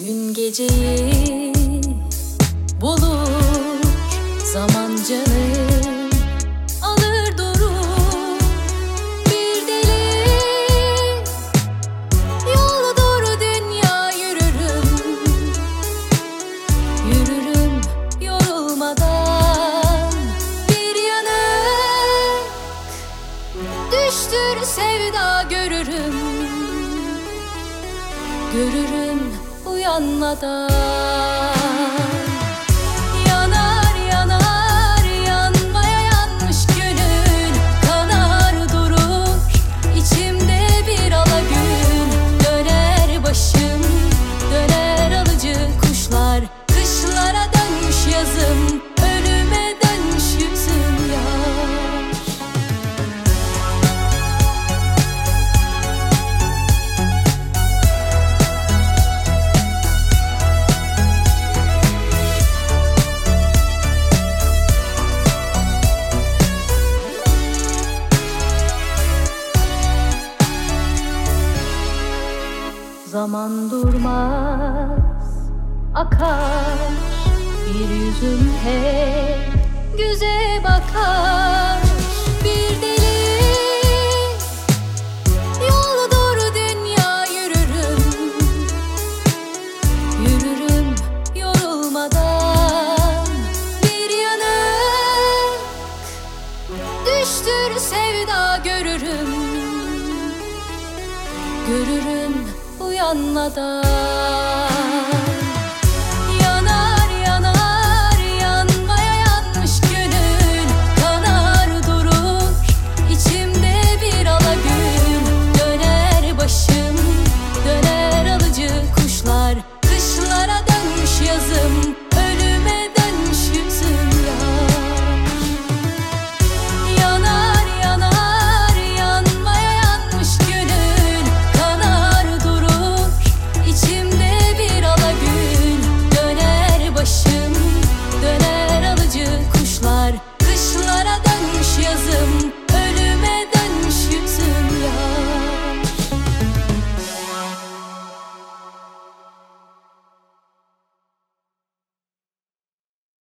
Gün geceyi bulur, zaman canım alır durur. Bir deli yoldur dünya, yürürüm, yürürüm yorulmadan. Bir yanık düştür sevda, görürüm, görürüm uyanmadan. Yanar yanar yanmaya yanmış gönül, kanar durur içimde bir alagün. Döner başım, döner alıcı kuşlar, kışlara dönmüş yazım, ölüme dönmüş yüzüm yar. Zaman durmaz, akar, bir yüzüm hep göze bakar. Bir deli yoldur dünya, yürürüm, yürürüm yorulmadan. Bir yanık düştür sevda, görürüm, görürüm uyanmadan.